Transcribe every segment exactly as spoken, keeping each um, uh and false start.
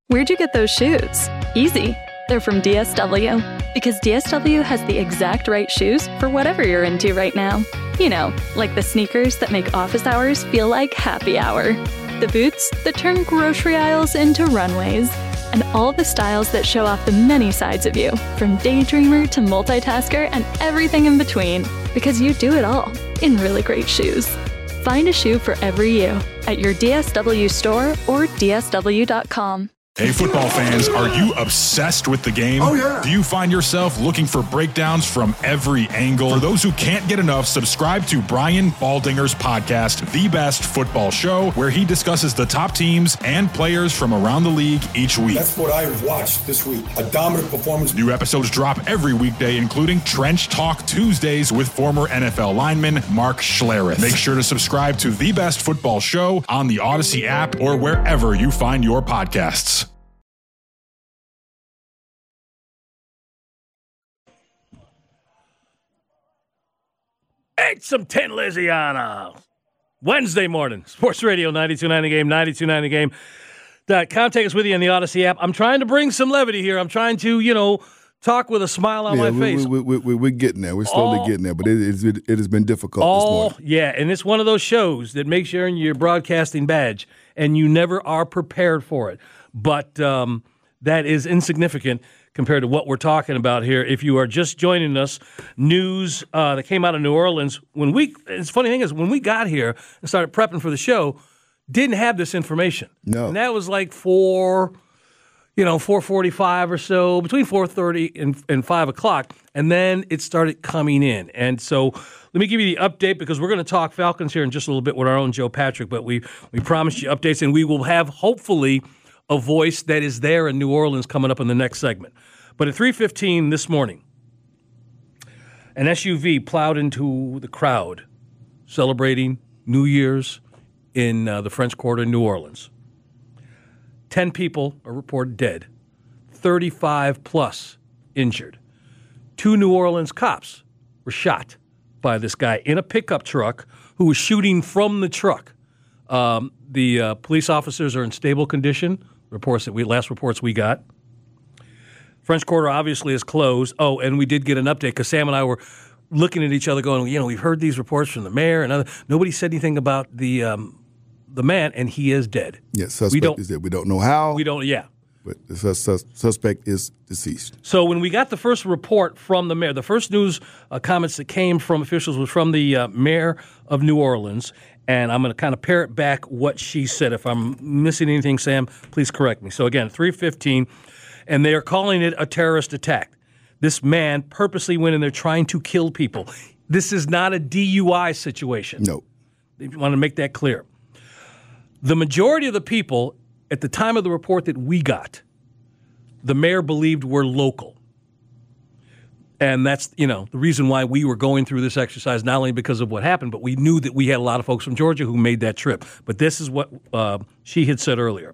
Where'd you get those shoes? Easy. They're from D S W. Because D S W has the exact right shoes for whatever you're into right now. You know, like the sneakers that make office hours feel like happy hour. The boots that turn grocery aisles into runways. And all the styles that show off the many sides of you, from daydreamer to multitasker and everything in between. Because you do it all in really great shoes. Find a shoe for every you at your D S W store or D S W dot com. Hey, football fans, are you obsessed with the game? Oh, yeah. Do you find yourself looking for breakdowns from every angle? For those who can't get enough, subscribe to Brian Baldinger's podcast, The Best Football Show, where he discusses the top teams and players from around the league each week. That's what I watched this week. A dominant performance. New episodes drop every weekday, including Trench Talk Tuesdays with former N F L lineman Mark Schlereth. Make sure to subscribe to The Best Football Show on the Odyssey app or wherever you find your podcasts. Eat some Tin Lizziana. Wednesday morning, Sports Radio ninety-two point nine The Game, ninety-two point nine the game dot com. Take us with you on the Odyssey app. I'm trying to bring some levity here. I'm trying to, you know, talk with a smile on yeah, my we, face. We, we, we, we're getting there. We're slowly all, getting there, but it, it, it has been difficult all, this morning. Yeah, and it's one of those shows that makes you earn your broadcasting badge, and you never are prepared for it. But um, that is insignificant compared to what we're talking about here. If you are just joining us, news uh, that came out of New Orleans. When we, it's funny thing is, when we got here and started prepping for the show, didn't have this information. No. And that was like four, you know, four forty-five or so, between four thirty and, and five o'clock. And then it started coming in. And so let me give you the update, because we're going to talk Falcons here in just a little bit with our own Joe Patrick. But we, we promised you updates, and we will have, hopefully, a voice that is there in New Orleans coming up in the next segment. But at three fifteen this morning, an S U V plowed into the crowd celebrating New Year's in uh, the French Quarter in New Orleans. Ten people are reported dead, thirty-five plus injured. Two New Orleans cops were shot by this guy in a pickup truck who was shooting from the truck. Um, the uh, police officers are in stable condition. Reports that we last reports we got. French Quarter obviously is closed. Oh, and we did get an update because Sam and I were looking at each other going, you know, we've heard these reports from the mayor and other. Nobody said anything about the um, the man, and he is dead. Yes, suspect we don't, is dead. We don't know how. We don't, yeah. But the sus- sus- suspect is deceased. So when we got the first report from the mayor, the first news uh, comments that came from officials was from the uh, mayor of New Orleans, and I'm going to kind of parrot back what she said. If I'm missing anything, Sam, please correct me. So again, three fifteen, and they are calling it a terrorist attack. This man purposely went in there trying to kill people. This is not a D U I situation. No. They want to make that clear. The majority of the people, at the time of the report that we got, the mayor believed were local. And that's, you know, the reason why we were going through this exercise, not only because of what happened, but we knew that we had a lot of folks from Georgia who made that trip. But this is what uh, she had said earlier.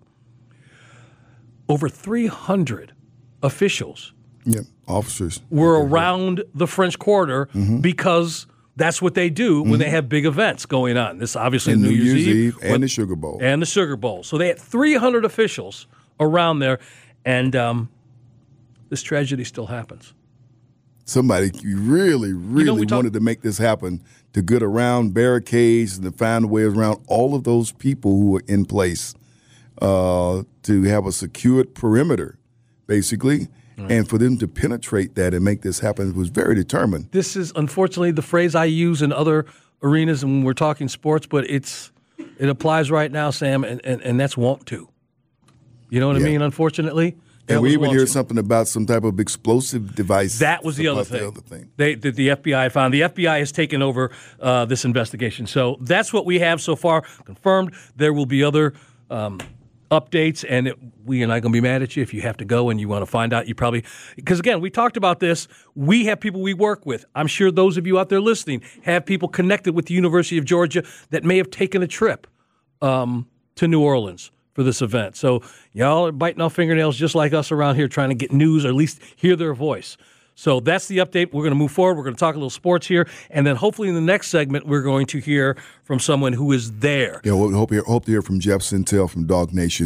Over three hundred officials yeah, officers were around the French Quarter mm-hmm. because that's what they do when mm-hmm. they have big events going on. This obviously and New, New Year's, Year's Eve, Eve and when, the Sugar Bowl. And the Sugar Bowl. So they had three hundred officials around there, and um, this tragedy still happens. Somebody really, really you know, talk- wanted to make this happen, to get around barricades and to find ways around all of those people who were in place uh, to have a secured perimeter, basically. Right. And for them to penetrate that and make this happen was very determined. This is, unfortunately, the phrase I use in other arenas when we're talking sports, but it's it applies right now, Sam, and, and, and that's want to. You know what yeah. I mean, unfortunately? And that we even hear to. something about some type of explosive device. That was the other thing. The other thing. They, that the F B I had found. The F B I has taken over uh, this investigation. So that's what we have so far confirmed. There will be other um, updates, and it, we are not going to be mad at you if you have to go and you want to find out. You probably, because again, we talked about this. We have people we work with. I'm sure those of you out there listening have people connected with the University of Georgia that may have taken a trip um, to New Orleans for this event. So y'all are biting off fingernails just like us around here trying to get news or at least hear their voice. So that's the update. We're going to move forward. We're going to talk a little sports here. And then hopefully in the next segment, we're going to hear from someone who is there. Yeah, we'll hope, hear, hope to hear from Jeff Sintel from Dog Nation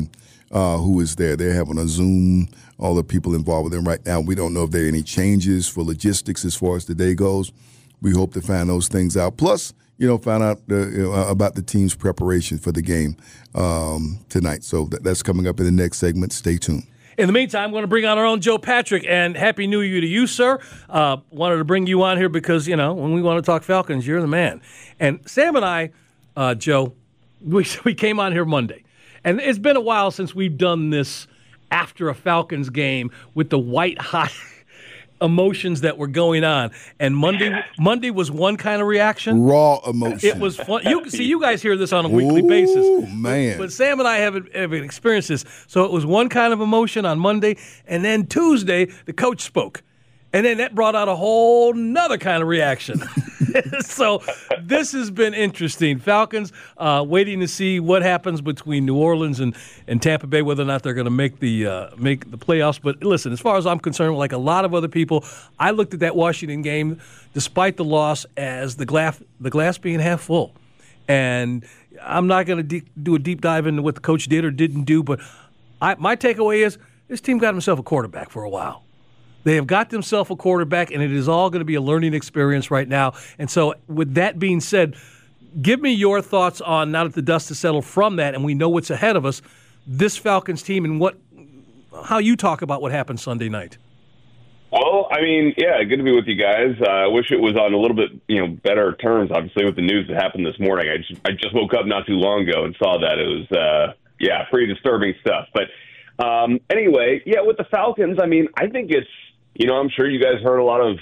uh, who is there. They're having a Zoom, all the people involved with them right now. We don't know if there are any changes for logistics as far as the day goes. We hope to find those things out. Plus, you know, find out the, you know, about the team's preparation for the game um, tonight. So that, that's coming up in the next segment. Stay tuned. In the meantime, I'm going to bring on our own Joe Patrick, and Happy New Year to you, sir. Uh, wanted to bring you on here because, you know, when we want to talk Falcons, you're the man. And Sam and I, uh, Joe, we, we came on here Monday. And it's been a while since we've done this after a Falcons game with the white-hot emotions that were going on. And Monday Monday was one kind of reaction. Raw emotion. It was fun. You see, you guys hear this on a weekly Ooh, basis. man. But, but Sam and I haven't, haven't experienced this. So it was one kind of emotion on Monday, and then Tuesday, the coach spoke. And then that brought out a whole nother kind of reaction. So this has been interesting. Falcons uh, waiting to see what happens between New Orleans and, and Tampa Bay, whether or not they're going to make the uh, make the playoffs. But listen, as far as I'm concerned, like a lot of other people, I looked at that Washington game, despite the loss, as the glass the glass being half full. And I'm not going to de- do a deep dive into what the coach did or didn't do, but I, my takeaway is this team got himself a quarterback for a while. They have got themselves a quarterback, and it is all going to be a learning experience right now. And so with that being said, give me your thoughts on, now that the dust has settled from that and we know what's ahead of us, this Falcons team and what how you talk about what happened Sunday night. Well, I mean, yeah, good to be with you guys. Uh, I wish it was on a little bit, you know, better terms, obviously, with the news that happened this morning. I just, I just woke up not too long ago and saw that. It was, uh, yeah, pretty disturbing stuff. But um, anyway, yeah, with the Falcons, I mean, I think it's, you know, I'm sure you guys heard a lot of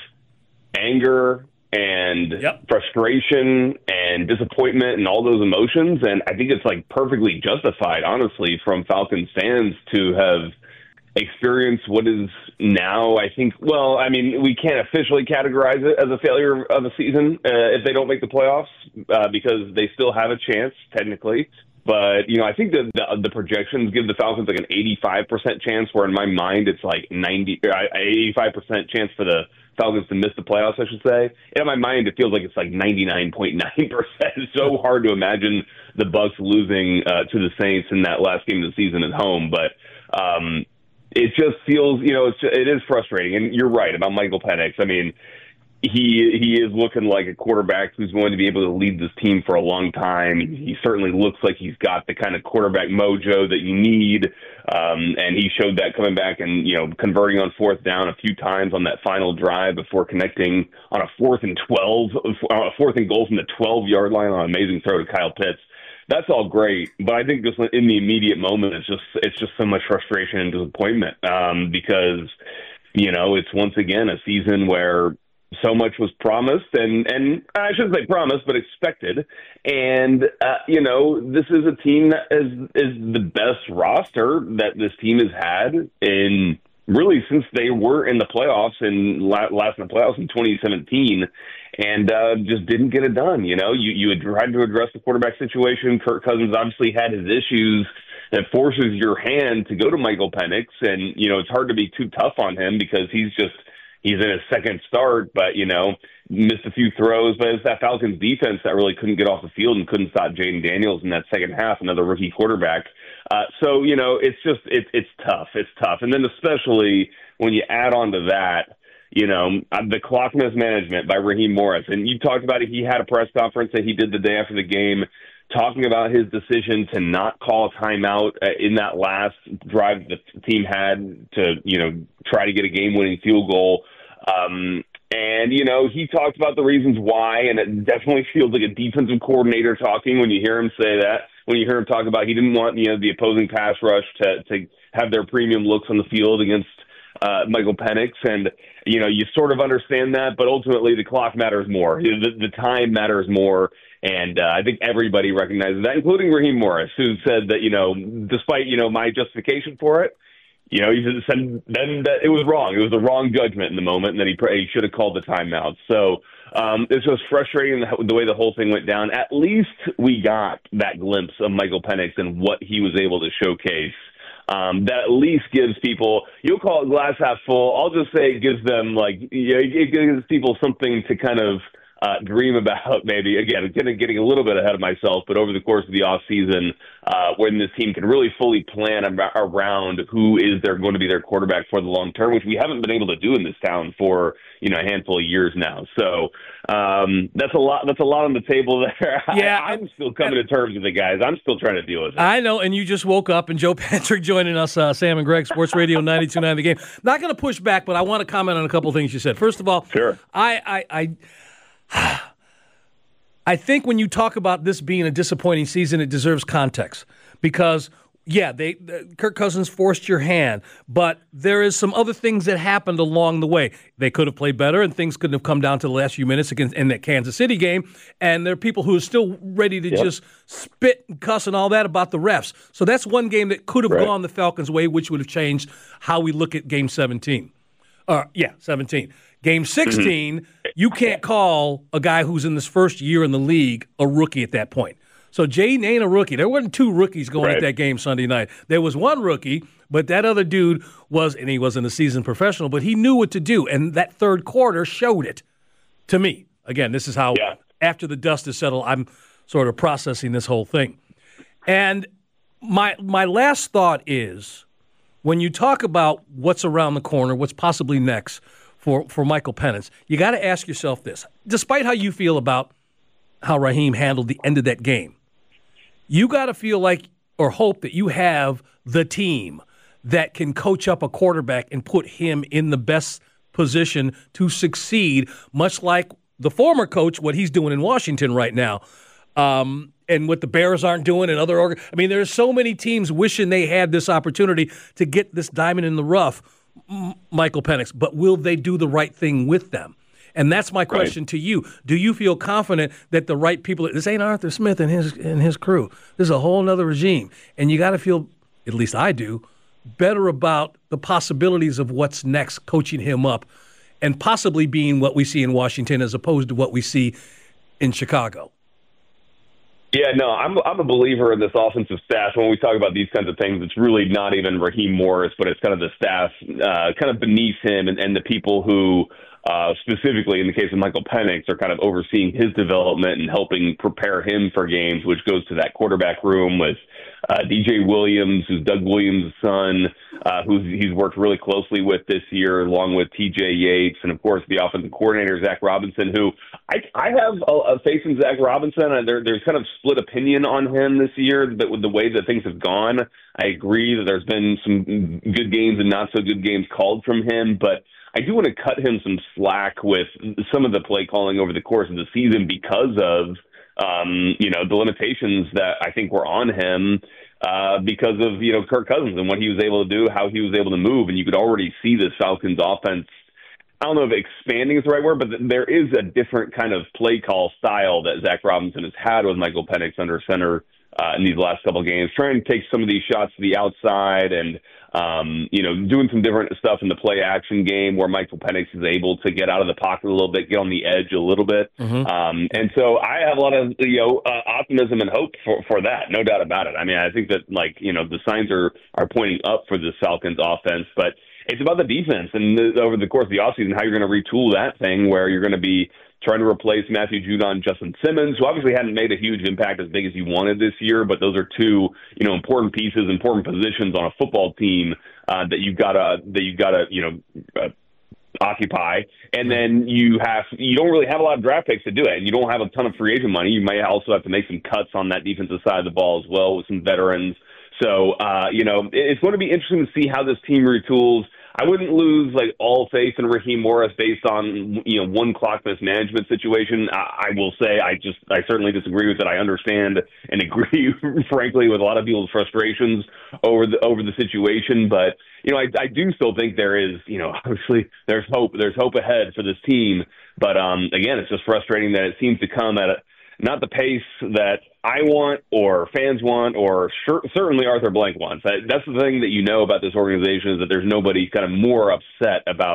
anger and yep. frustration and disappointment and all those emotions. And I think it's like perfectly justified, honestly, from Falcons fans to have experienced what is now, I think, well, I mean, we can't officially categorize it as a failure of a season uh, if they don't make the playoffs uh, because they still have a chance, technically. But, you know, I think the, the the projections give the Falcons like an eighty-five percent chance, where in my mind it's like ninety, eighty-five percent chance for the Falcons to miss the playoffs, I should say. And in my mind, it feels like it's like ninety-nine point nine percent. It's so hard to imagine the Bucs losing uh, to the Saints in that last game of the season at home. But um, it just feels, you know, it's, it is frustrating. And you're right about Michael Penix. I mean, He he is looking like a quarterback who's going to be able to lead this team for a long time. He certainly looks like he's got the kind of quarterback mojo that you need, um, and he showed that coming back and, you know, converting on fourth down a few times on that final drive before connecting on a fourth and twelve, a fourth and goal from the twelve-yard line on an amazing throw to Kyle Pitts. That's all great, but I think just in the immediate moment, it's just it's just so much frustration and disappointment um, because, you know, it's once again a season where so much was promised, and, and I shouldn't say promised, but expected. And, uh, you know, this is a team that is, is the best roster that this team has had in really since they were in the playoffs and last in the playoffs in twenty seventeen, and uh, just didn't get it done. You know, you, you had tried to address the quarterback situation. Kirk Cousins obviously had his issues. That forces your hand to go to Michael Penix, and, you know, it's hard to be too tough on him because he's just, he's in his second start, but, you know, missed a few throws. But it's that Falcons defense that really couldn't get off the field and couldn't stop Jaden Daniels in that second half, another rookie quarterback. Uh, so, you know, it's just it, it's tough. It's tough. And then especially when you add on to that, you know, the clock mismanagement by Raheem Morris. And you talked about it. He had a press conference that he did the day after the game, talking about his decision to not call a timeout uh, in that last drive the team had to, you know, try to get a game-winning field goal. Um, and, you know, he talked about the reasons why, and it definitely feels like a defensive coordinator talking when you hear him say that, when you hear him talk about he didn't want, you know, the opposing pass rush to, to have their premium looks on the field against uh, Michael Penix. And, you know, you sort of understand that, but ultimately the clock matters more. The, the time matters more. And uh, I think everybody recognizes that, including Raheem Morris, who said that, you know, despite, you know, my justification for it, you know, he said then that it was wrong. It was the wrong judgment in the moment, and that he, he should have called the timeout. So um, it's just frustrating the, the way the whole thing went down. At least we got that glimpse of Michael Penix and what he was able to showcase. Um, that at least gives people, you'll call it glass half full. I'll just say it gives them, like, you know, it gives people something to kind of uh, dream about maybe, again, getting, getting a little bit ahead of myself, but over the course of the offseason, uh, when this team can really fully plan around who is there going to be their quarterback for the long term, which we haven't been able to do in this town for, you know, a handful of years now. So um, that's a lot. That's a lot on the table there. Yeah, I, I'm still coming to terms with it, guys. I'm still trying to deal with it. I know, and you just woke up, and Joe Patrick joining us, uh, Sam and Greg, Sports Radio ninety-two point nine The Game. Not going to push back, but I want to comment on a couple of things you said. First of all, sure. I, I, I, I think when you talk about this being a disappointing season, it deserves context because. Yeah, they uh, Kirk Cousins forced your hand, but there is some other things that happened along the way. They could have played better, and things couldn't have come down to the last few minutes against in that Kansas City game. And there are people who are still ready to yep. just spit and cuss and all that about the refs. So that's one game that could have right. gone the Falcons' way, which would have changed how we look at Game seventeen. Uh, yeah, seventeen. Game sixteen, mm-hmm. you can't call a guy who's in his first year in the league a rookie at that point. So Jaden ain't a rookie. There wasn't two rookies going right. at that game Sunday night. There was one rookie, but that other dude was, and he wasn't a seasoned professional, but he knew what to do. And that third quarter showed it to me. Again, this is how, yeah. after the dust is settled, I'm sort of processing this whole thing. And my my last thought is, when you talk about what's around the corner, what's possibly next for, for Michael Penix, you got to ask yourself this. Despite how you feel about how Raheem handled the end of that game, you got to feel like or hope that you have the team that can coach up a quarterback and put him in the best position to succeed, much like the former coach, what he's doing in Washington right now, um, and what the Bears aren't doing and other org- I mean, there's so many teams wishing they had this opportunity to get this diamond in the rough, M- Michael Penix, but will they do the right thing with them? And that's my question right. to you. Do you feel confident that the right people – this ain't Arthur Smith and his and his crew. This is a whole other regime. And you got to feel, at least I do, better about the possibilities of what's next, coaching him up, and possibly being what we see in Washington as opposed to what we see in Chicago. Yeah, no, I'm I'm a believer in this offensive staff. When we talk about these kinds of things, it's really not even Raheem Morris, but it's kind of the staff uh, kind of beneath him and, and the people who – Uh, specifically, in the case of Michael Penix, are kind of overseeing his development and helping prepare him for games, which goes to that quarterback room with uh, D J Williams, who's Doug Williams' son, uh, who he's worked really closely with this year, along with T J Yates, and, of course, the offensive coordinator, Zach Robinson, who I, I have a, a faith in Zach Robinson. Uh, there, there's kind of split opinion on him this year, but with the way that things have gone, I agree that there's been some good games and not so good games called from him, but I do want to cut him some slack with some of the play calling over the course of the season because of, um, you know, the limitations that I think were on him uh, because of, you know, Kirk Cousins and what he was able to do, how he was able to move. And you could already see this Falcons offense. I don't know if expanding is the right word, but there is a different kind of play call style that Zach Robinson has had with Michael Penix under center uh, in these last couple of games, trying to take some of these shots to the outside and, Um, you know, doing some different stuff in the play action game where Michael Penix is able to get out of the pocket a little bit, get on the edge a little bit. Mm-hmm. Um, and so I have a lot of, you know, uh, optimism and hope for, for that. No doubt about it. I mean, I think that, like, you know, the signs are, are pointing up for the Falcons offense, but it's about the defense and the, over the course of the offseason, how you're going to retool that thing where you're going to be trying to replace Matthew Judon, Justin Simmons, who obviously hadn't made a huge impact as big as he wanted this year, but those are two, you know, important pieces, important positions on a football team uh, that you gotta that you gotta, you know, uh, occupy. And then you have you don't really have a lot of draft picks to do it, and you don't have a ton of free agent money. You might also have to make some cuts on that defensive side of the ball as well with some veterans. So, uh, you know, it's going to be interesting to see how this team retools. I wouldn't lose like all faith in Raheem Morris based on, you know, one clock mismanagement situation. I, I will say I just I certainly disagree with it. I understand and agree, frankly, with a lot of people's frustrations over the over the situation. But you know, I, I do still think there is, you know, obviously there's hope. There's hope ahead for this team. But um, again, it's just frustrating that it seems to come at a, not the pace that I want or fans want or sure, certainly Arthur Blank wants. That's the thing that you know about this organization is that there's nobody kind of more upset about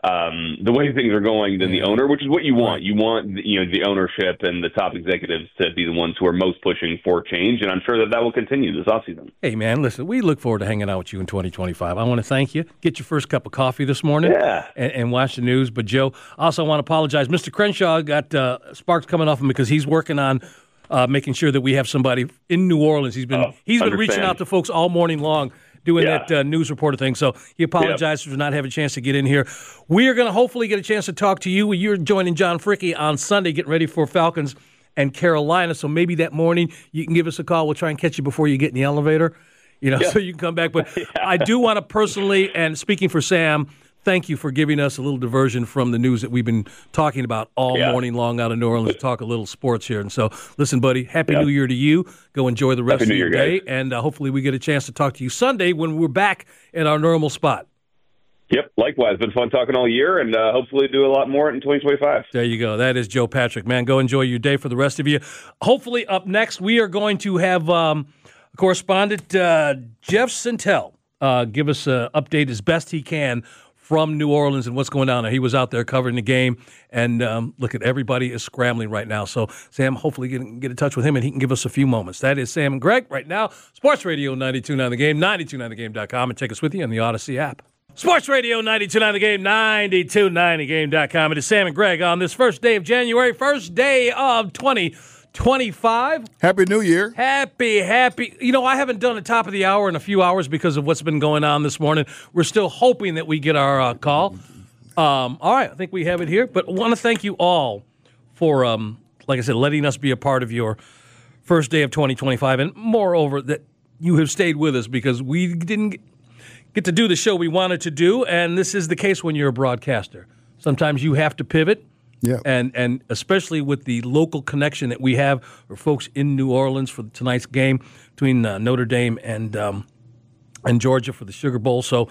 um, the way things are going than the owner, which is what you want. You want, you know, the ownership and the top executives to be the ones who are most pushing for change, and I'm sure that that will continue this offseason. Hey, man, listen, we look forward to hanging out with you in twenty twenty-five. I want to thank you. Get your first cup of coffee this morning yeah. and, and watch the news. But, Joe, I also want to apologize. Mister Crenshaw got uh, sparks coming off him because he's working on uh, making sure that we have somebody in New Orleans. He's been oh, He's been understand. reaching out to folks all morning long, doing Yeah. that uh, news reporter thing. So he apologizes yep. for not having a chance to get in here. We are going to hopefully get a chance to talk to you. You're joining John Fricke on Sunday, getting ready for Falcons and Carolina. So maybe that morning you can give us a call. We'll try and catch you before you get in the elevator, you know, yeah. so you can come back. But yeah. I do want to personally, and speaking for Sam, thank you for giving us a little diversion from the news that we've been talking about all yeah. morning long out of New Orleans to talk a little sports here. And so, listen, buddy, Happy yeah. New Year to you. Go enjoy the rest Happy of your New Year, day. Guys. And uh, hopefully we get a chance to talk to you Sunday when we're back in our normal spot. Yep, likewise. Been fun talking all year, and uh, hopefully do a lot more in twenty twenty-five. There you go. That is Joe Patrick. Man, go enjoy your day for the rest of you. Hopefully up next we are going to have um, correspondent uh, Jeff Sentell uh, give us an update as best he can from New Orleans and what's going on there. He was out there covering the game, and um, look at everybody is scrambling right now. So, Sam, hopefully get, get in touch with him, and he can give us a few moments. That is Sam and Greg right now. Sports Radio ninety-two point nine The Game, ninety-two point nine the game dot com, and take us with you on the Odyssey app. Sports Radio ninety-two point nine The Game, ninety-two point nine the game dot com. It is Sam and Greg on this first day of January, first day of twenty twenty-five. Happy New Year. Happy, happy. You know, I haven't done a top of the hour in a few hours because of what's been going on this morning. We're still hoping that we get our uh, call. Um, all right, I think we have it here. But I want to thank you all for, um, like I said, letting us be a part of your first day of twenty twenty-five. And moreover, that you have stayed with us because we didn't get to do the show we wanted to do. And this is the case when you're a broadcaster. Sometimes you have to pivot. Yeah. And and especially with the local connection that we have for folks in New Orleans for tonight's game between uh, Notre Dame and um, and Georgia for the Sugar Bowl. So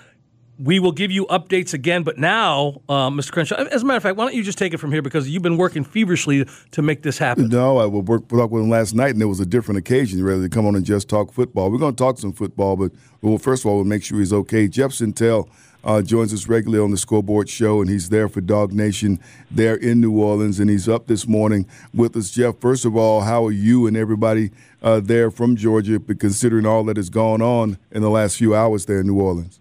we will give you updates again. But now, uh, Mister Crenshaw, as a matter of fact, why don't you just take it from here because you've been working feverishly to make this happen. No, I worked with him last night, and there was a different occasion rather than come on and just talk football. We're going to talk some football, but well, first of all, we'll make sure he's okay. Jeff Sentell Uh, joins us regularly on the Scoreboard Show, and he's there for Dog Nation there in New Orleans, and he's up this morning with us. Jeff, first of all, how are you and everybody uh, there from Georgia, considering all that has gone on in the last few hours there in New Orleans?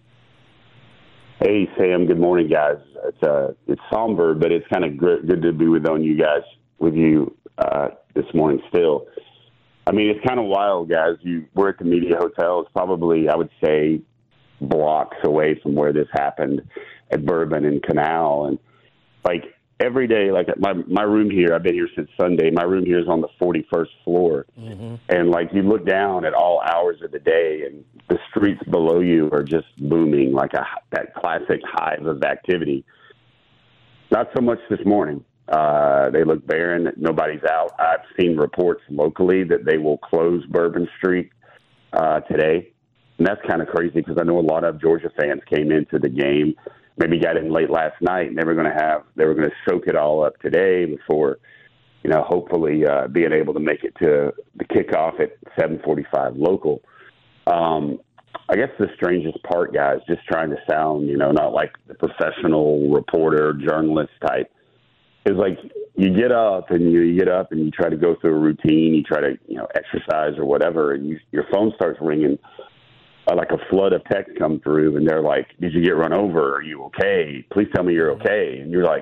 Hey, Sam. Good morning, guys. It's uh, it's somber, but it's kind of good, good to be with on you guys with you uh, this morning. Still, I mean, it's kind of wild, guys. You we're at the Media Hotel. It's probably, I would say, blocks away from where this happened at Bourbon and Canal, and like every day, like my my room here, I've been here since Sunday. My room here is on the forty-first floor, mm-hmm. and like you look down at all hours of the day, and the streets below you are just booming like a that classic hive of activity. Not so much this morning. Uh, they look barren. Nobody's out. I've seen reports locally that they will close Bourbon Street uh, today. And that's kind of crazy because I know a lot of Georgia fans came into the game, maybe got in late last night, and they were going to have they were going to soak it all up today before, you know, hopefully uh, being able to make it to the kickoff at seven forty-five local. Um, I guess the strangest part, guys, just trying to sound, you know, not like the professional reporter, journalist type, is like you get up and you, you get up and you try to go through a routine, you try to, you know, exercise or whatever, and you, your phone starts ringing. Uh, like a flood of text come through, and they're like, did you get run over? Are you okay? Please tell me you're okay. And you're like,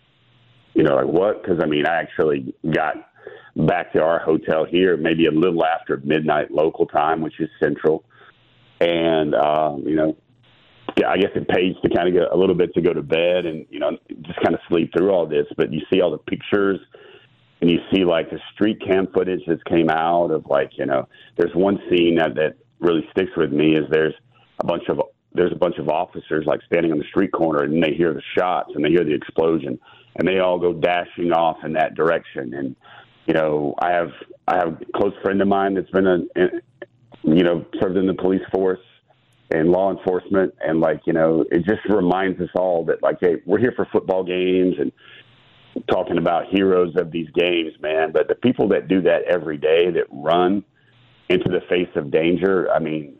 you know, like what? Because, I mean, I actually got back to our hotel here maybe a little after midnight local time, which is central. And, um, you know, yeah, I guess it pays to kind of get a little bit to go to bed and, you know, just kind of sleep through all this. But you see all the pictures, and you see, like, the street cam footage that came out of, like, you know, there's one scene that, that really sticks with me is there's a bunch of there's a bunch of officers like standing on the street corner, and they hear the shots and they hear the explosion, and they all go dashing off in that direction. And you know, I have I have a close friend of mine that's been a, you know served in the police force and law enforcement, and like you know, it just reminds us all that like, hey, we're here for football games and talking about heroes of these games, man. But the people that do that every day, that run into the face of danger, I mean,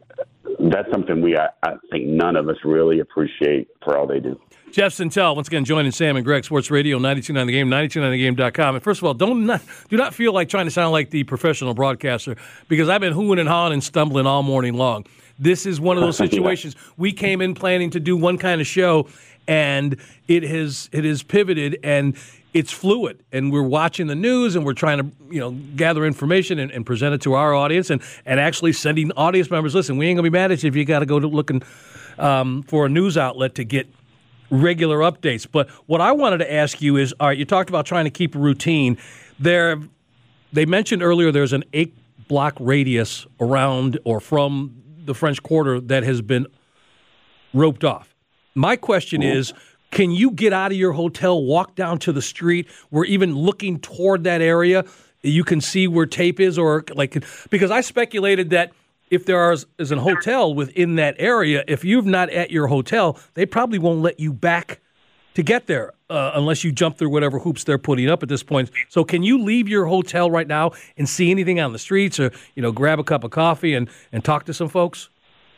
that's something we, I, I think none of us really appreciate for all they do. Jeff Sentell, once again, joining Sam and Greg, Sports Radio, ninety-two point nine The Game, ninety-two point nine the game dot com. And first of all, don't not, do not feel like trying to sound like the professional broadcaster, because I've been hooing and hawing and stumbling all morning long. This is one of those situations. yeah. We came in planning to do one kind of show, and it has it has pivoted, and it's fluid. And we're watching the news, and we're trying to you know gather information and, and present it to our audience, and, and actually sending audience members, listen, we ain't going to be mad at you if you got to go to looking um, for a news outlet to get regular updates. But what I wanted to ask you is, all right, you talked about trying to keep a routine. There, they mentioned earlier there's an eight-block radius around or from the French Quarter that has been roped off. My question is, can you get out of your hotel, walk down to the street, where even looking toward that area, you can see where tape is? Or like, because I speculated that if there is, is a hotel within that area, if you're not at your hotel, they probably won't let you back to get there uh, unless you jump through whatever hoops they're putting up at this point. So can you leave your hotel right now and see anything on the streets, or you know, grab a cup of coffee and, and talk to some folks?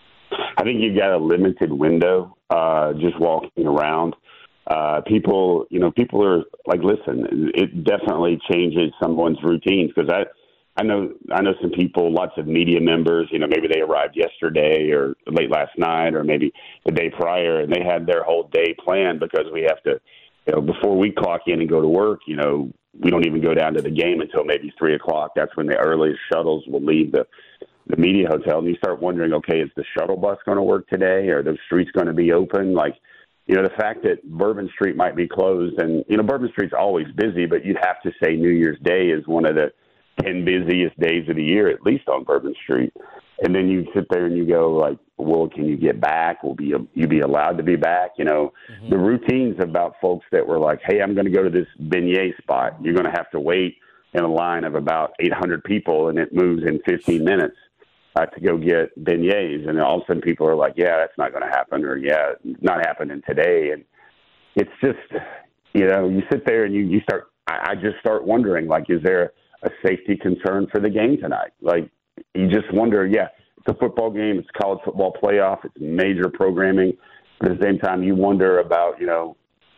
I think you've got a limited window uh, just walking around. Uh, people, you know, people are like, listen, it definitely changes someone's routines, because I – I know I know some people, lots of media members, you know, maybe they arrived yesterday or late last night or maybe the day prior, and they had their whole day planned, because we have to, you know, before we clock in and go to work, you know, we don't even go down to the game until maybe three o'clock. That's when the earliest shuttles will leave the, the media hotel. And you start wondering, okay, is the shuttle bus going to work today? Are those streets going to be open? Like, you know, the fact that Bourbon Street might be closed, and, you know, Bourbon Street's always busy, but you'd have to say New Year's Day is one of the ten busiest days of the year, at least on Bourbon Street. And then you sit there and you go like, well, can you get back? Will be you be allowed to be back? You know, mm-hmm. The routines about folks that were like, hey, I'm going to go to this beignet spot. You're going to have to wait in a line of about eight hundred people, and it moves in fifteen minutes uh, to go get beignets. And all of a sudden people are like, yeah, that's not going to happen, or yeah, not happening today. And it's just, you know, you sit there and you, you start, I, I just start wondering, like, is there a safety concern for the game tonight? Like, you just wonder, yeah, it's a football game, it's college football playoff, it's major programming. But at the same time, you wonder about, you know,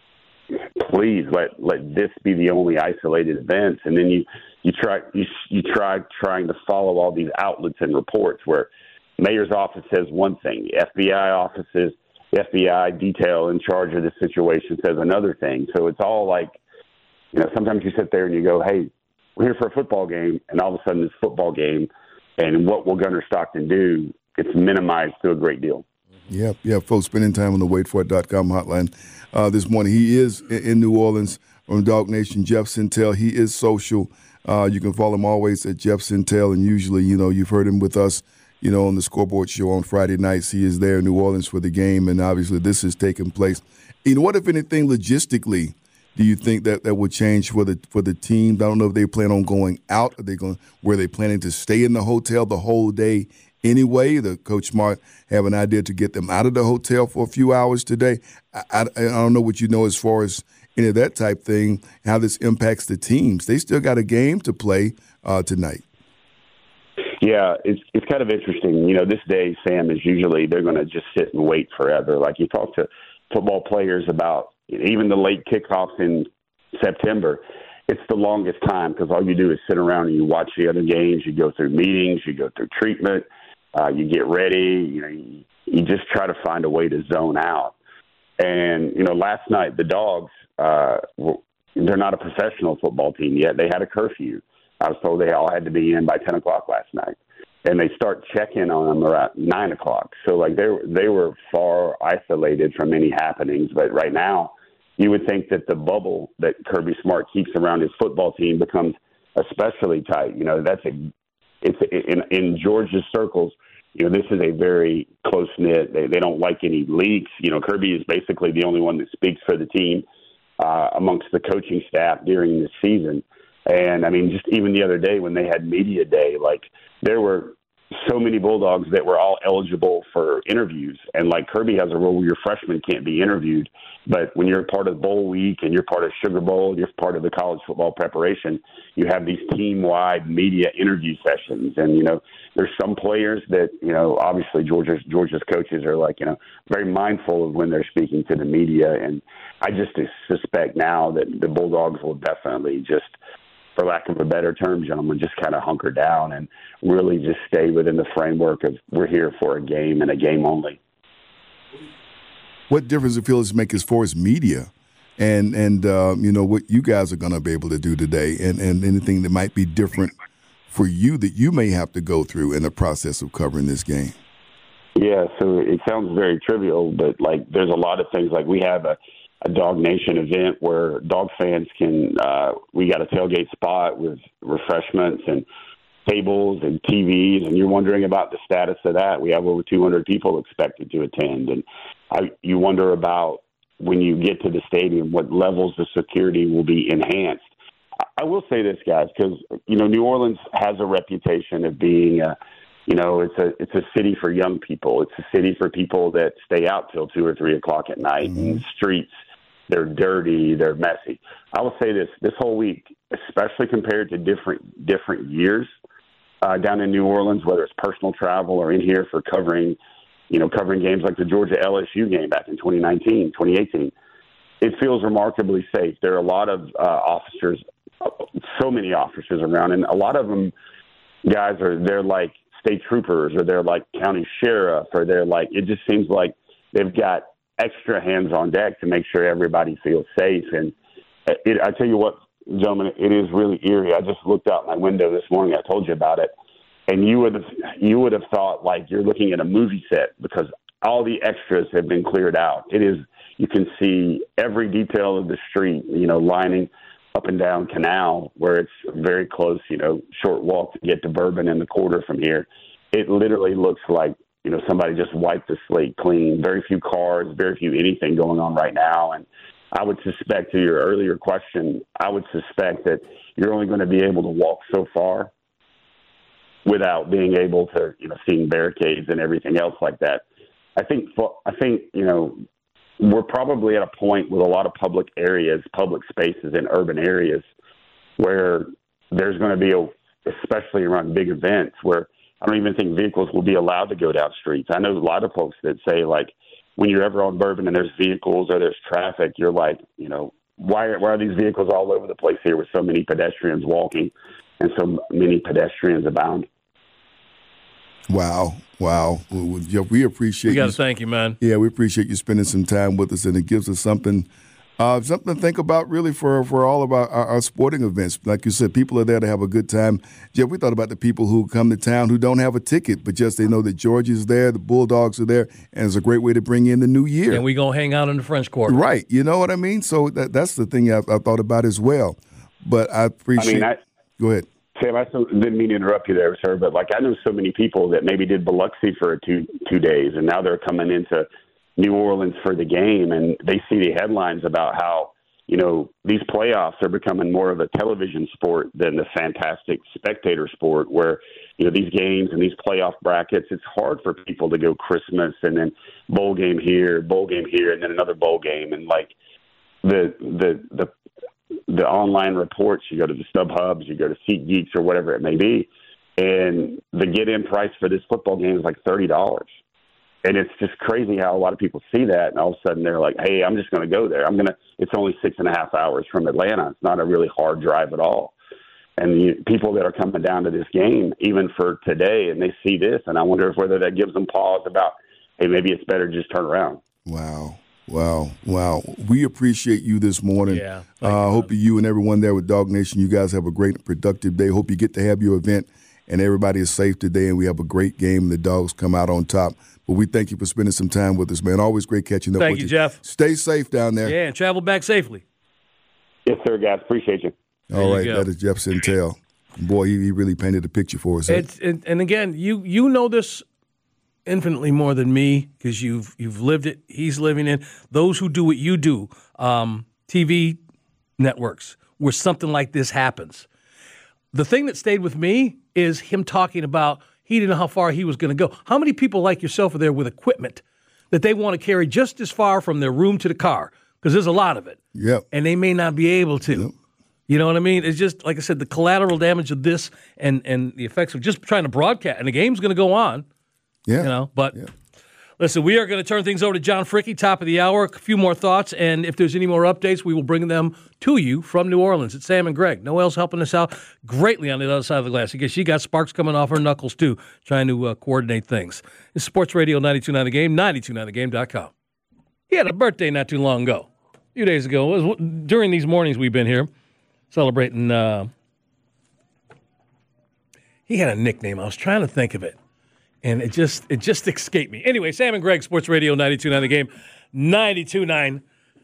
please let let this be the only isolated events. And then you you try you, you try trying to follow all these outlets and reports where mayor's office says one thing, the F B I offices, the F B I detail in charge of this situation says another thing. So it's all like, you know, sometimes you sit there and you go, hey, we're here for a football game, and all of a sudden this football game and what will Gunnar Stockton do, it's minimized to a great deal. Yeah, yeah, folks spending time on the wait for it dot com hotline uh, this morning. He is in New Orleans on Dog Nation, Jeff Sentell. He is social. Uh, you can follow him always at Jeff Sentell, and usually, you know, you've heard him with us, you know, on the Scoreboard Show on Friday nights. He is there in New Orleans for the game, and obviously this is taking place. You know, what, if anything, logistically, do you think that that would change for the for the team? I don't know if they plan on going out. Are they going? Were they planning to stay in the hotel the whole day anyway? The Coach Smart have an idea to get them out of the hotel for a few hours today. I, I, I don't know what you know as far as any of that type thing, how this impacts the teams. They still got a game to play uh, tonight. Yeah, it's it's kind of interesting. You know, this day, Sam, is usually they're going to just sit and wait forever. Like, you talk to football players about even the late kickoffs in September, it's the longest time, because all you do is sit around and you watch the other games. You go through meetings, you go through treatment, uh, you get ready. You know, you, you just try to find a way to zone out. And, you know, last night the Dogs, uh, they're not a professional football team yet. They had a curfew. I was told they all had to be in by ten o'clock last night. And they start checking on them around nine o'clock. So, like, they they were far isolated from any happenings. But right now, you would think that the bubble that Kirby Smart keeps around his football team becomes especially tight. You know, that's a it's in in Georgia's circles. You know, this is a very close knit. They they don't like any leaks. You know, Kirby is basically the only one that speaks for the team uh, amongst the coaching staff during this season. And I mean, just even the other day when they had media day, like, there were so many Bulldogs that were all eligible for interviews. And like Kirby has a rule where your freshmen can't be interviewed. But when you're part of Bowl Week and you're part of Sugar Bowl, you're part of the college football preparation, you have these team-wide media interview sessions. And, you know, there's some players that, you know, obviously Georgia's, Georgia's coaches are like, you know, very mindful of when they're speaking to the media. And I just suspect now that the Bulldogs will definitely just, for lack of a better term, gentlemen, just kind of hunker down and really just stay within the framework of we're here for a game and a game only. What difference it feels to make as far as media and, and um, you know, what you guys are going to be able to do today and, and anything that might be different for you that you may have to go through in the process of covering this game? Yeah, so it sounds very trivial, but, like, there's a lot of things. Like, we have a, a Dog Nation event where dog fans can uh, – we got a tailgate spot with refreshments and tables and T Vs, and you're wondering about the status of that. We have over two hundred people expected to attend. And I, you wonder about when you get to the stadium, what levels of security will be enhanced. I will say this, guys, because, you know, New Orleans has a reputation of being a – you know, it's a it's a city for young people. It's a city for people that stay out till two or three o'clock at night. Mm-hmm. And the streets, they're dirty, they're messy. I will say this: this whole week, especially compared to different different years uh, down in New Orleans, whether it's personal travel or in here for covering, you know, covering games like the Georgia L S U game back in twenty nineteen, twenty eighteen, it feels remarkably safe. There are a lot of uh, officers, so many officers around, and a lot of them, guys, are they're like state troopers, or they're like county sheriff, or they're like, it just seems like they've got extra hands on deck to make sure everybody feels safe. And it, I tell you what, gentlemen, it is really eerie. I just looked out my window this morning. I told you about it. And you would have, you would have thought like you're looking at a movie set because all the extras have been cleared out. It is, you can see every detail of the street, you know, lining up and down Canal, where it's very close, you know, short walk to get to Bourbon and the Quarter from here. It literally looks like, you know, somebody just wiped the slate clean. Very few cars, very few anything going on right now. And I would suspect, to your earlier question, I would suspect that you're only going to be able to walk so far without being able to, you know, seeing barricades and everything else like that. I think, I think, you know, we're probably at a point with a lot of public areas, public spaces in urban areas where there's going to be, a, especially around big events, where I don't even think vehicles will be allowed to go down streets. I know a lot of folks that say, like, when you're ever on Bourbon and there's vehicles or there's traffic, you're like, you know, why are, why are these vehicles all over the place here with so many pedestrians walking and so many pedestrians abound? Wow. Wow. Well, Jeff, we appreciate we you. We got to thank you, man. Yeah, we appreciate you spending some time with us, and it gives us something uh, something to think about really for, for all of our, our, our sporting events. Like you said, people are there to have a good time. Jeff, we thought about the people who come to town who don't have a ticket, but just they know that Georgia's there, the Bulldogs are there, and it's a great way to bring in the new year. And we going to hang out in the French Quarter. Right. You know what I mean? So that, that's the thing I, I thought about as well. But I appreciate I mean, I, Go ahead. Sam, I didn't mean to interrupt you there, sir, but like I know so many people that maybe did Biloxi for two two days, and now they're coming into New Orleans for the game, and they see the headlines about how, you know, these playoffs are becoming more of a television sport than the fantastic spectator sport where, you know, these games and these playoff brackets, it's hard for people to go Christmas and then bowl game here, bowl game here, and then another bowl game. And like the the the the online reports, you go to the StubHubs, you go to SeatGeeks or whatever it may be, and the get-in price for this football game is like thirty dollars. And it's just crazy how a lot of people see that, and all of a sudden they're like, hey, I'm just going to go there. I'm going to. It's only six and a half hours from Atlanta. It's not a really hard drive at all. And the people that are coming down to this game, even for today, and they see this, and I wonder if whether that gives them pause about, hey, maybe it's better to just turn around. Wow. Wow, wow. We appreciate you this morning. Yeah. I uh, hope you and everyone there with Dog Nation, you guys have a great and productive day. Hope you get to have your event and everybody is safe today and we have a great game and the Dogs come out on top. But we thank you for spending some time with us, man. Always great catching up thank with you. Thank you, Jeff. Stay safe down there. Yeah, and travel back safely. Yes, sir, guys. Appreciate you. All right, that is Jeff Sentell. Boy, he, he really painted a picture for us. It's, and, and again, you you know this infinitely more than me because you've you've lived it. He's living it. Those who do what you do, um, T V networks, where something like this happens. The thing that stayed with me is him talking about he didn't know how far he was going to go. How many people like yourself are there with equipment that they want to carry just as far from their room to the car? Because there's a lot of it. Yep. And they may not be able to. Yep. You know what I mean? It's just, like I said, the collateral damage of this and, and the effects of just trying to broadcast. And the game's going to go on. Yeah. You know, but yeah. Listen, we are going to turn things over to John Fricke, top of the hour. A few more thoughts, and if there's any more updates, we will bring them to you from New Orleans. It's Sam and Greg. Noelle's helping us out greatly on the other side of the glass. I guess she got sparks coming off her knuckles, too, trying to uh, coordinate things. It's Sports Radio ninety-two point nine The Game, ninety-two point nine the game dot com. He had a birthday not too long ago, a few days ago. It was during these mornings we've been here celebrating. Uh, he had a nickname. I was trying to think of it. And it just it just escaped me. Anyway, Sam and Greg, Sports Radio ninety-two point nine The Game, ninety-two point nine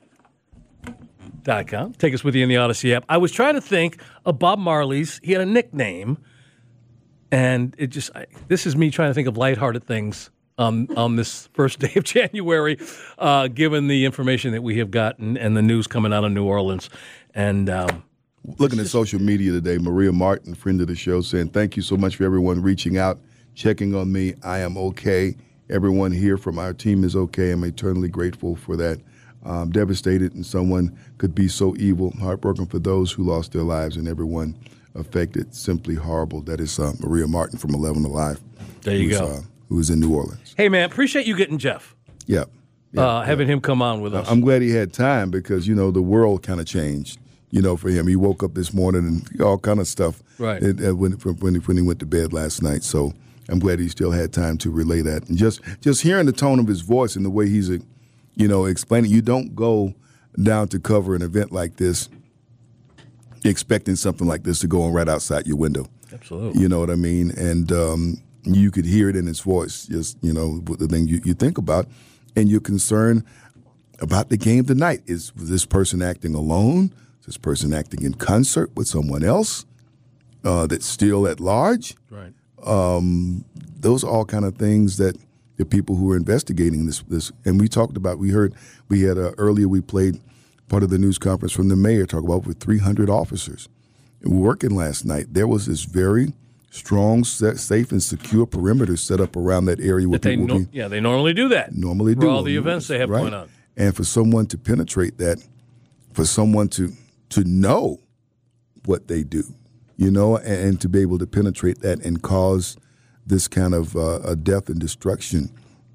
dot com. Take us with you in the Odyssey app. I was trying to think of Bob Marley's. He had a nickname, and it just I, this is me trying to think of lighthearted things on on this first day of January, uh, given the information that we have gotten and the news coming out of New Orleans. And um, looking at social media today, Maria Martin, friend of the show, saying thank you so much for everyone reaching out, checking on me. I am okay. Everyone here from our team is okay. I'm eternally grateful for that. Um, devastated and someone could be so evil. Heartbroken for those who lost their lives and everyone affected. Simply horrible. That is uh, Maria Martin from eleven Alive. There you who's, go. Uh, who is in New Orleans. Hey, man, appreciate you getting Jeff. Yeah. yeah, uh, yeah. Having him come on with us. I'm glad he had time because, you know, the world kind of changed, you know, for him. He woke up this morning and all kind of stuff right. it, uh, when, when, when he went to bed last night. So I'm glad he still had time to relay that. And just just hearing the tone of his voice and the way he's, you know, explaining, you don't go down to cover an event like this expecting something like this to go on right outside your window. Absolutely. You know what I mean? And um, you could hear it in his voice, just, you know, the thing you, you think about. And you're concerned about the game tonight. Is this person acting alone? Is this person acting in concert with someone else uh, that's still at large? Right. Um, those are all kind of things that the people who are investigating this, this, and we talked about, we heard, we had uh, earlier we played part of the news conference from the mayor talk about with three hundred officers working last night. There was this very strong, set, safe, and secure perimeter set up around that area where that people no, will be, yeah, they normally do that. Normally for do all the events they have right? going on. And for someone to penetrate that, for someone to to know what they do, you know, and, and to be able to penetrate that and cause this kind of uh, a death and destruction,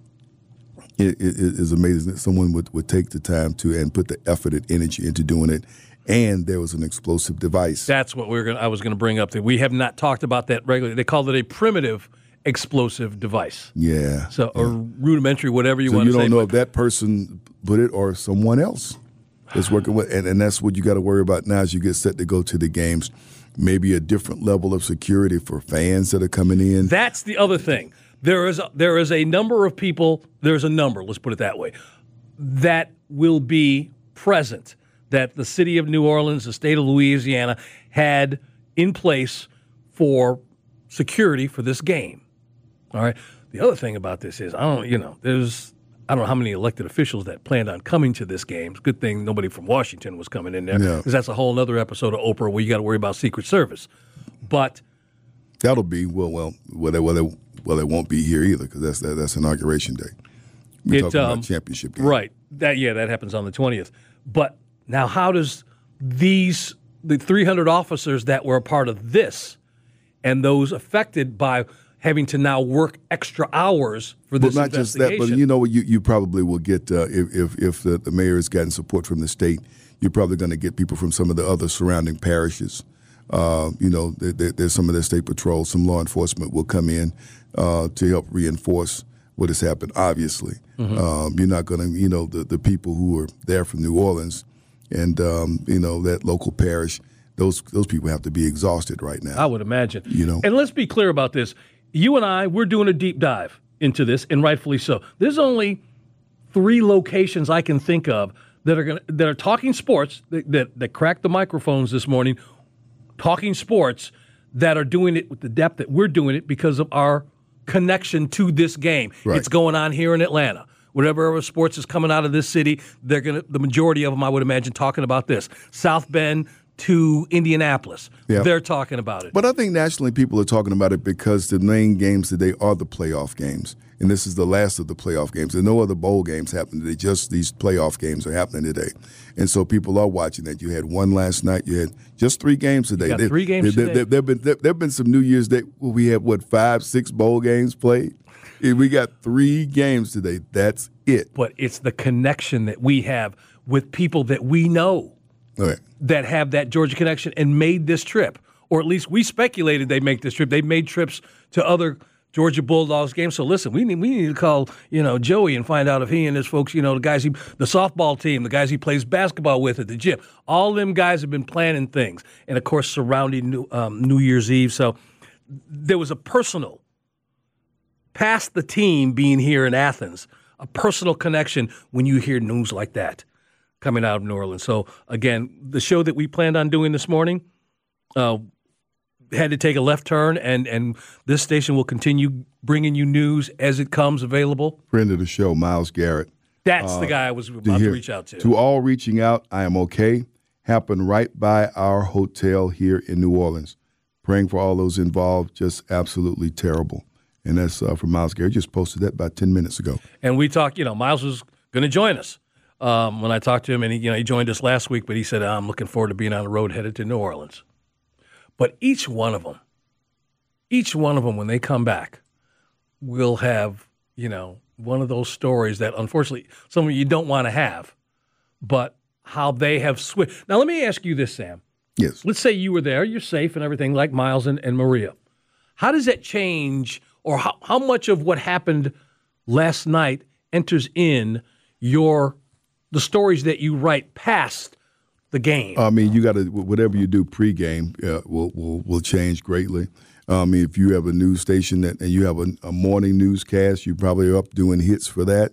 it, it, it is amazing that someone would, would take the time to and put the effort and energy into doing it. And there was an explosive device. That's what we we're going. I was going to bring up. That we have not talked about that regularly. They called it a primitive explosive device. Yeah. So yeah. or rudimentary, whatever you so want to say. So you don't know but, if that person put it or someone else is working with, and, and that's what you got to worry about now as you get set to go to the games. Maybe a different level of security for fans that are coming in. That's the other thing. There is a, there is a number of people. There's a number. Let's put it that way. That will be present. That the city of New Orleans, the state of Louisiana, had in place for security for this game. All right. The other thing about this is, I don't, you know, there's, I don't know how many elected officials that planned on coming to this game. It's a good thing nobody from Washington was coming in there, because yeah. that's a whole other episode of Oprah where you got to worry about Secret Service. But that'll be well, well, well, they, well, they, well, it won't be here either because that's that, that's Inauguration Day. We're it, talking um, about championship game, right? That yeah, that happens on the twentieth. But now, how does these the three hundred officers that were a part of this and those affected by having to now work extra hours for this well, not just that, but you know, you you probably will get uh, if if, if the, the mayor has gotten support from the state, you're probably going to get people from some of the other surrounding parishes. Uh, you know, there, there, there's some of the state patrols, some law enforcement will come in uh, to help reinforce what has happened. Obviously, mm-hmm. um, you're not going to, you know, the the people who are there from New Orleans. And, um, you know, that local parish, those those people have to be exhausted right now. I would imagine. You know? And let's be clear about this. You and I, we're doing a deep dive into this, and rightfully so. There's only three locations I can think of that are gonna, that are talking sports, that, that, that cracked the microphones this morning, talking sports, that are doing it with the depth that we're doing it because of our connection to this game. Right. It's going on here in Atlanta. Whatever sports is coming out of this city, they're gonna. The majority of them, I would imagine, talking about this. South Bend, to Indianapolis. Yeah. They're talking about it. But I think nationally people are talking about it because the main games today are the playoff games. And this is the last of the playoff games. There are no other bowl games happening today. Just these playoff games are happening today. And so people are watching that. You had one last night. You had just three games today. You got there, three games there, today. There, there, have been, there, there have been some New Year's Day where we had, what, five, six bowl games played? We got three games today. That's it. But it's the connection that we have with people that we know. Okay. That have that Georgia connection and made this trip, or at least we speculated they make this trip. They made trips to other Georgia Bulldogs games. So listen, we need we need to call you know Joey and find out if he and his folks, you know, the guys he, the softball team, the guys he plays basketball with at the gym, all them guys have been planning things, and of course surrounding New, um, New Year's Eve. So there was a personal, past the team being here in Athens, a personal connection when you hear news like that coming out of New Orleans. So, again, the show that we planned on doing this morning uh, had to take a left turn, and, and this station will continue bringing you news as it comes available. Friend of the show, Myles Garrett. That's uh, the guy I was about to, to reach out to. To all reaching out, I am okay. Happened right by our hotel here in New Orleans. Praying for all those involved, just absolutely terrible. And that's uh, from Myles Garrett. Just posted that about ten minutes ago. And we talked, you know, Myles was going to join us. Um, when I talked to him, and he, you know, he joined us last week, but he said, I'm looking forward to being on the road headed to New Orleans. But each one of them, each one of them, when they come back, will have, you know, one of those stories that, unfortunately, some of you don't want to have, but how they have switched. Now, let me ask you this, Sam. Yes. Let's say you were there, you're safe and everything, like Myles and, and Maria. How does that change, or how, how much of what happened last night enters in your the stories that you write past the game? I mean, you got to, whatever you do pregame uh, will, will will change greatly. I mean, if you have a news station that and you have a, a morning newscast, you're probably up doing hits for that,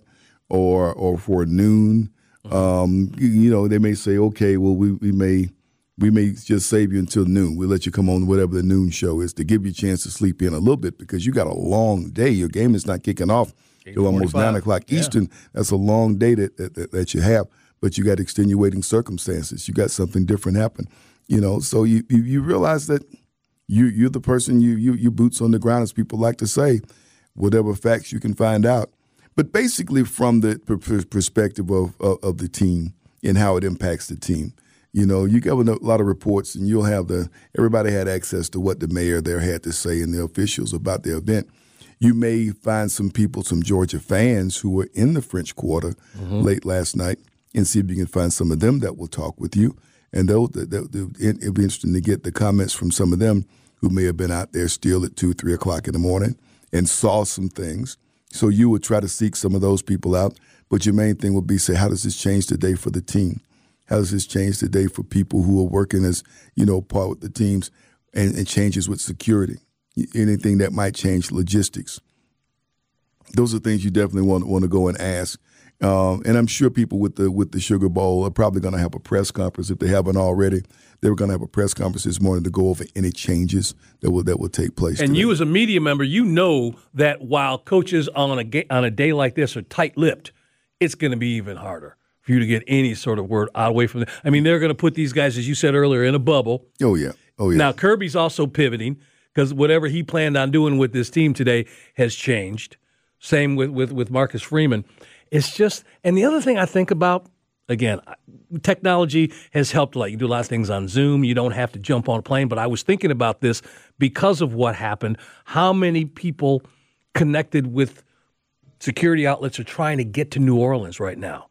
or or for noon. Mm-hmm. Um, you, you know, they may say, okay, well, we, we may we may just save you until noon. We'll let you come on whatever the noon show is to give you a chance to sleep in a little bit because you got a long day. Your game is not kicking off till almost nine o'clock yeah. Eastern. That's a long day that, that that you have, but you got extenuating circumstances. You got something different happen, you know. So you you, you realize that you you're the person you you you boots on the ground, as people like to say, whatever facts you can find out. But basically, from the pr- perspective of, of of the team and how it impacts the team, you know, you get a lot of reports, and you'll have the everybody had access to what the mayor there had to say and the officials about the event. You may find some people, some Georgia fans who were in the French Quarter mm-hmm. late last night, and see if you can find some of them that will talk with you. And they'll, they'll, they'll, it'll be interesting to get the comments from some of them who may have been out there still at two, three o'clock in the morning and saw some things. So you would try to seek some of those people out. But your main thing would be, say, how does this change the day for the team? How does this change the day for people who are working as, you know, part with the teams, and, and changes with security? Anything that might change logistics. Those are things you definitely want, want to go and ask. Um, and I'm sure people with the with the Sugar Bowl are probably going to have a press conference if they haven't already. They were going to have a press conference this morning to go over any changes that will that will take place. And today. you, as a media member, you know that while coaches on a ga- on a day like this are tight-lipped, it's going to be even harder for you to get any sort of word out away from them. I mean, they're going to put these guys, as you said earlier, in a bubble. Oh yeah, oh yeah. Now Kirby's also pivoting, because whatever he planned on doing with this team today has changed. Same with, with, with Marcus Freeman. It's just, and the other thing I think about, again, technology has helped a lot. You do a lot of things on Zoom. You don't have to jump on a plane. But I was thinking about this because of what happened, how many people connected with security outlets are trying to get to New Orleans right now.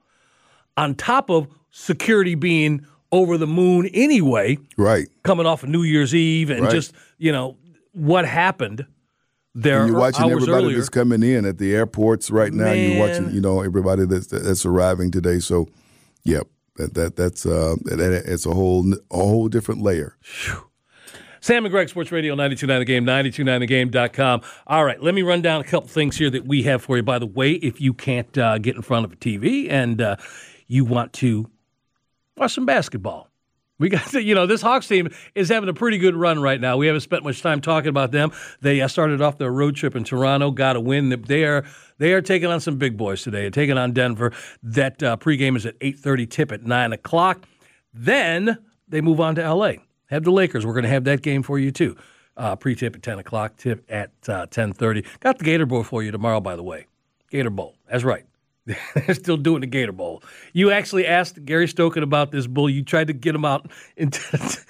On top of security being over the moon anyway, right, coming off of New Year's Eve and right. just, you know, what happened there. And you're watching hours everybody earlier. that's coming in at the airports right now. Man. You're watching, you know, everybody that's that's arriving today. So, yep, that that that's uh, that, it's a whole a whole different layer. Whew. Sam and Greg, Sports Radio, ninety-two point nine The Game, ninety-two point nine the game dot com. All right, let me run down a couple things here that we have for you. By the way, if you can't uh, get in front of a T V and uh, you want to watch some basketball, we got to, you know, this Hawks team is having a pretty good run right now. We haven't spent much time talking about them. They uh, started off their road trip in Toronto, got a win. They are they are taking on some big boys today. They're taking on Denver. That uh, pregame is at eight thirty, tip at nine o'clock. Then they move on to L A. Have the Lakers. We're going to have that game for you, too. Uh, pre-tip at ten o'clock, tip at uh, ten thirty. Got the Gator Bowl for you tomorrow, by the way. Gator Bowl. That's right. They're still doing the Gator Bowl. You actually asked Gary Stokan about this bull. You tried to get him out into,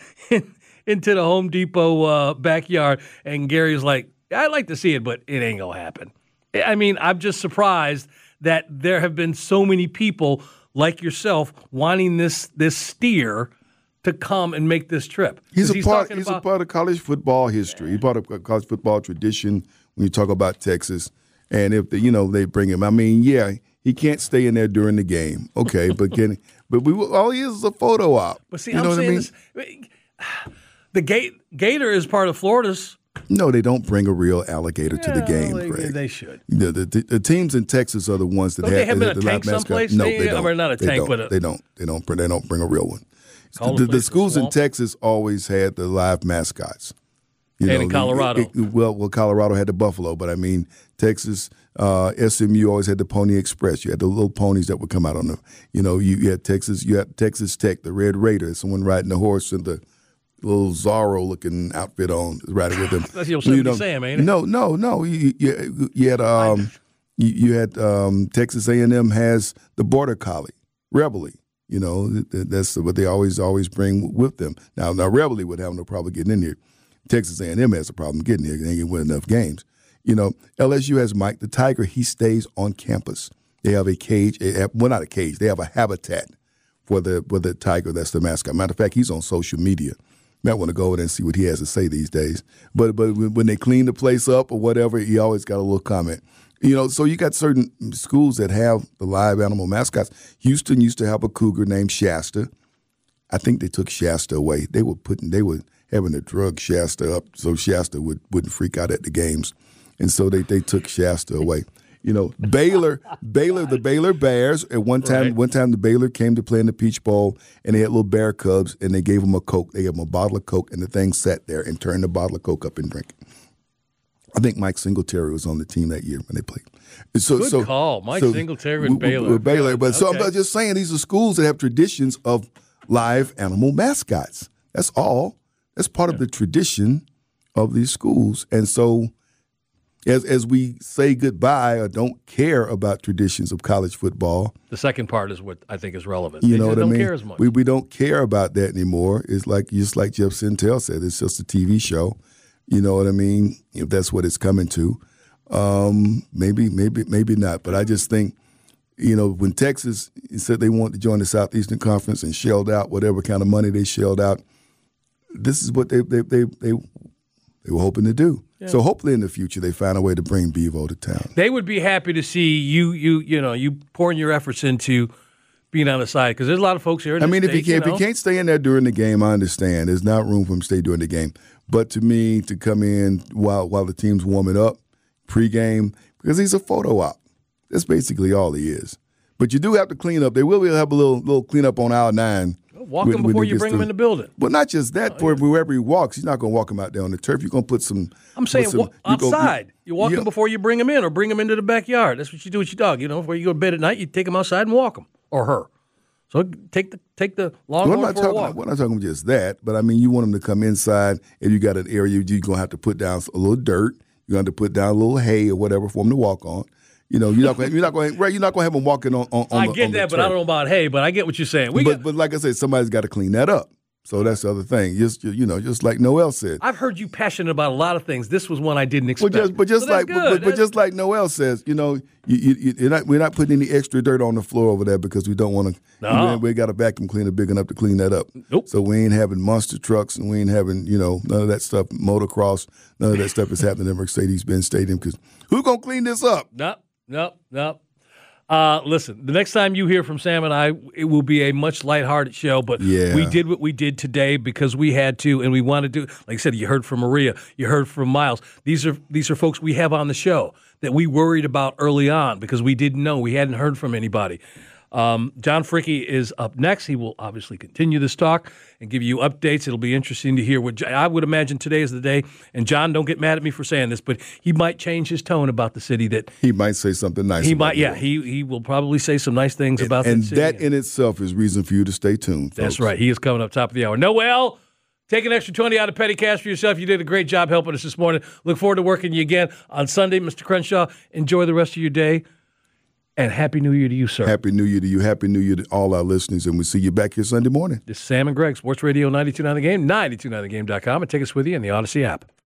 into the Home Depot uh, backyard, and Gary's like, I'd like to see it, but it ain't going to happen. I mean, I'm just surprised that there have been so many people like yourself wanting this this steer to come and make this trip. He's, a he's part. He's about, a part of college football history. Yeah. He's part of college football tradition when you talk about Texas. And if the, you know they bring him, I mean, yeah, he can't stay in there during the game, okay? But can but we all he is is a photo op. But see, you know I'm what saying I mean? this, the Gate, Gator is part of Florida's. No, they don't bring a real alligator yeah, to the game, they, Greg. They should. The, the, the, the teams in Texas are the ones that don't have, they have the, been a the tank live someplace? No, they, they don't. Or not a they tank, don't. but a, they don't. They don't. They don't bring a real one. Call The, the, the schools in swamp. Texas always had the live mascots. You and know, in Colorado. It, it, well, well, Colorado had the buffalo, but I mean, Texas, uh, S M U always had the Pony Express. You had the little ponies that would come out on the, you know, you, you had Texas, you had Texas Tech, the Red Raider, someone riding a horse and the little Zorro-looking outfit on, riding with them. That's Yosemite you know, Sam, ain't it? No, no, no. You, you, you had um, you, you had um, Texas A and M has the Border Collie, Reveille. You know, that's what they always always bring with them. Now, now Reveille would have no problem getting in here. Texas A and M has a problem getting here. They ain't win enough games. You know, L S U has Mike the Tiger. He stays on campus. They have a cage. Well, not a cage. They have a habitat for the for the tiger. That's the mascot. Matter of fact, he's on social media. You might want to go over there and see what he has to say these days. But but when they clean the place up or whatever, he always got a little comment. You know, so you got certain schools that have the live animal mascots. Houston used to have a cougar named Shasta. I think they took Shasta away. They were putting, they were having to drug Shasta up so Shasta would, wouldn't freak out at the games. And so they, they took Shasta away. You know, Baylor, Baylor, the Baylor Bears, at one time, Right. one time the Baylor came to play in the Peach Bowl, and they had little bear cubs, and they gave them a Coke. They gave them a bottle of Coke, and the thing sat there and turned the bottle of Coke up and drank it. I think Mike Singletary was on the team that year when they played. So, Good so, call. Mike so, Singletary and w- w- Baylor. Baylor. But so Okay. I'm just saying these are schools that have traditions of live animal mascots. That's all. That's part of the tradition of these schools. And so as as we say goodbye or don't care about traditions of college football, The second part is what I think is relevant. you they know just what I don't mean? care as much. We we don't care about that anymore. It's like just like Jeff Sintel said, it's just a T V show. You know what I mean? If that's what it's coming to. Um, maybe, maybe, maybe not. But I just think, you know, when Texas said they wanted to join the Southeastern Conference and shelled out whatever kind of money they shelled out, this is what they they they they, they were hoping to do. Yeah. So hopefully in the future they find a way to bring Bevo to town. They would be happy to see you you you know you pouring your efforts into being on the side because there's a lot of folks here. In I the mean, if States, he can't you know? if he can't stay in there during the game, I understand. There's not room for him to stay during the game. But to me, to come in while while the team's warming up, pregame, because he's a photo op. That's basically all he is. But you do have to clean up. They will have a little little cleanup on aisle nine. Walk him before you bring him in the building. Well, not just that. Oh, for yeah. Wherever he walks, he's not going to walk him out there on the turf. You're going to put some. I'm saying some, wa- outside. Go, you, you walk yeah. him before you bring him in, or bring him into the backyard. That's what you do with your dog. You know, before you go to bed at night, you take him outside and walk him or her. So take the take the longhorn well, for a walk. About, we're not talking about just that, but I mean, you want him to come inside, and you got an area you're going to have to put down a little dirt. You're going to have to put down a little hay or whatever for him to walk on. You know, you're not going. You're not going. Right, you're not going to have him walking on. on, on I the, get on that, the but I don't know about hay. But I get what you're saying. We but got, but like I said, somebody's got to clean that up. So that's the other thing. Just you know, just like Noel said. I've heard you passionate about a lot of things. This was one I didn't expect. But just, but just so like, but, but, but just like Noel says, you know, you, you, you're not, we're not putting any extra dirt on the floor over there because we don't want to. No. We, we got a vacuum cleaner big enough to clean that up. Nope. So we ain't having monster trucks and we ain't having, you know, none of that stuff. Motocross, none of that stuff is happening at Mercedes-Benz Stadium because who's gonna clean this up? No, no, no. Uh, listen, the next time you hear from Sam and I, it will be a much lighthearted show, but yeah. we did what we did today because we had to, and we wanted to. Like I said, you heard from Maria, you heard from Miles. These are these are folks we have on the show that we worried about early on because we didn't know. We hadn't heard from anybody. Um, John Fricke is up next. He will obviously continue this talk and give you updates. It'll be interesting to hear what I would imagine today is the day. And John, don't get mad at me for saying this, but he might change his tone about the city. That he might say something nice. He about might, yeah. it. He he will probably say some nice things and, about and the city. that in itself is reason for you to stay tuned. That's folks. right. He is coming up top of the hour. Noel, take an extra twenty out of petty cash for yourself. You did a great job helping us this morning. Look forward to working you again on Sunday, Mister Crenshaw. Enjoy the rest of your day. And Happy New Year to you, sir. Happy New Year to you. Happy New Year to all our listeners. And we'll see you back here Sunday morning. This is Sam and Greg, Sports Radio ninety-two point nine The Game, ninety-two point nine the game dot com, and take us with you in the Odyssey app.